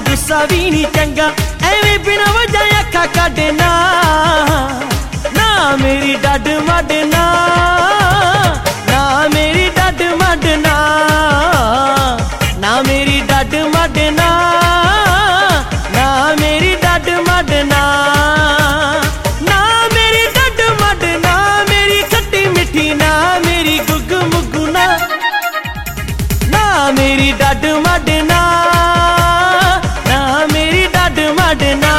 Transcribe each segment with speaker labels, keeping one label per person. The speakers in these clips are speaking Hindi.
Speaker 1: गुस्सा भी नहीं चंगा, एवें बिना वजह अखा काटना ना मेरी डड मडना, ना मेरी डड मडना, ना मेरी डड मडना, ना मेरी डड मडना, ना मेरी डड मडना, मेरी खट्टी मिठी ना मेरी गुग्गू मुग्गू ना, ना मेरी डड मडना, ना मेरी डड मडना।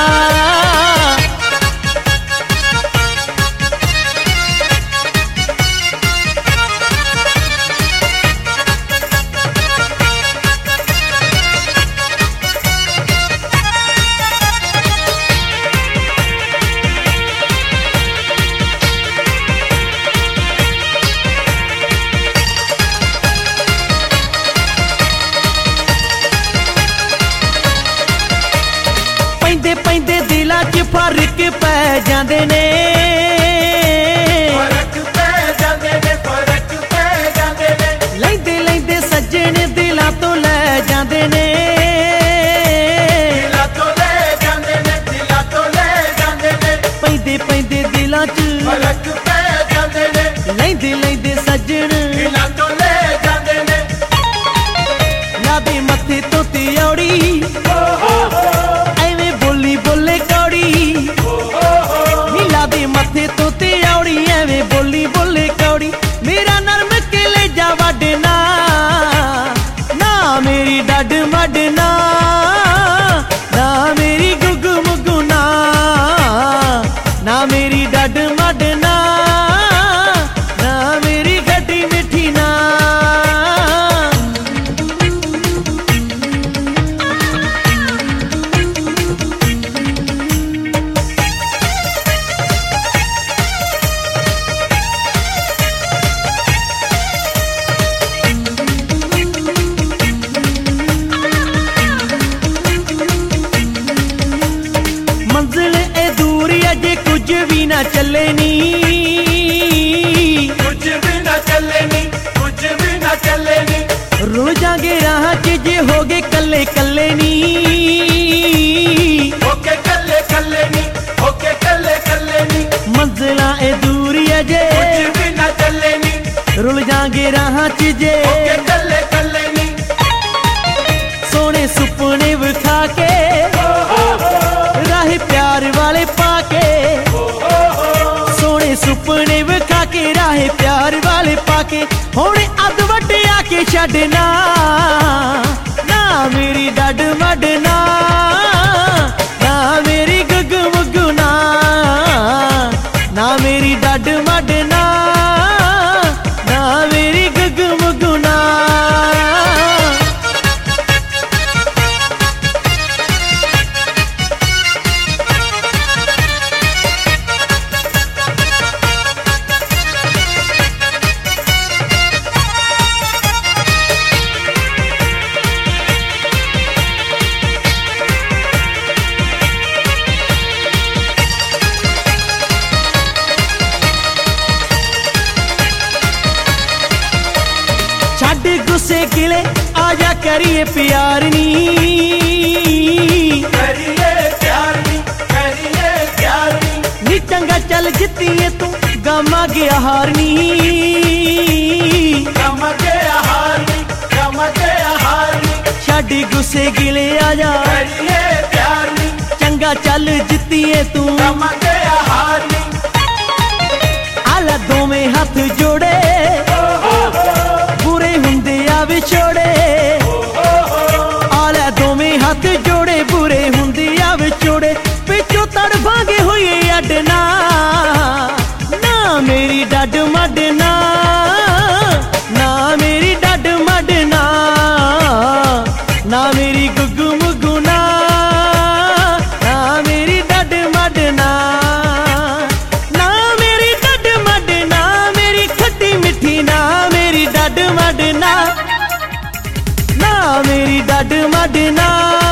Speaker 1: पैंदे दिलां च फर्क पै जांदे ने,
Speaker 2: फर्क पै जांदे ने, फर्क पै जांदे ने,
Speaker 1: लैंदे लैंदे सज्जन दिलां तो लै जांदे ने,
Speaker 2: दिलां तो ले जांदे ने, दिलां तो ले जांदे ने,
Speaker 1: पैंदे दिलां च
Speaker 2: फर्क पै जांदे ने,
Speaker 1: लैंदे लैंदे सज्जन
Speaker 2: दिलां तो ले जांदे ने।
Speaker 1: लादे मत्थे तो तियौड़ी, एवें बोली बोले कौड़ी, नीला दे मत्थे तो तियौड़ी, एवें बोली बोले कौड़ी, मेरा नरम कलेजा वडना ना मेरी डड मडना, ना मेरी गुग्गू मुग्गू ना, ना मेरी डड मडना, ना मेरी खट्टी मिठी ना। मंजिल ए दूर अजे कुछ भी ना चले नी,
Speaker 2: कुछ भी ना चले नी, कुछ भी ना चले नी,
Speaker 1: रुल जागे राह च जे हो गए कल्ले कल्ले नी,
Speaker 2: होके कल्ले कल्ले नी, होके कल्ले कल्ले नी,
Speaker 1: मंजिला ए दूर अजे
Speaker 2: कुछ भी ना चले नी,
Speaker 1: रुल जागे राह च जे
Speaker 2: होके कल्ले कल्ले नी,
Speaker 1: सोने सुपने विखा के राह प्यार वाले पाके, सोने सुपने विखा के राह प्यार वाले पाके, हुण अद वड्डे आके छड्डना ना मेरी डड मडना, ना मेरी गुग्गू मुग्गू ना, ना मेरी डड मडना, ना मेरी गुग्गू मुग्गू ना। छड्ड गुस्से गिले आजा करिए प्यार नी,
Speaker 2: करिए प्यार नी, करिए प्यार नी,
Speaker 1: नी चंगा चल जित्तिए तू गामा गया हार नी,
Speaker 2: गम गया हार नी, गम गया हार नी,
Speaker 1: छड्ड गुस्से गिले आजा
Speaker 2: करिए प्यार नी,
Speaker 1: चंगा चल जित्तिए तू
Speaker 2: गम गया हार नी,
Speaker 1: आला दोवें हथ जोड़े बुरे हुंदे आ विछोड़े, आला दोवें हथ जोड़े बुरे हुंदे आ विछोड़े, पिछों तड़फांगे होइए अडना ना मेरी डड मडना, ना मेरी डड मडना, ना मेरी गुग्गू मुग्गू ना, ना मेरी डड मडना, ना मेरी डड मडना, मेरी खट्टी मिठी ना मेरी डड मडना, ना मेरी डड मडना।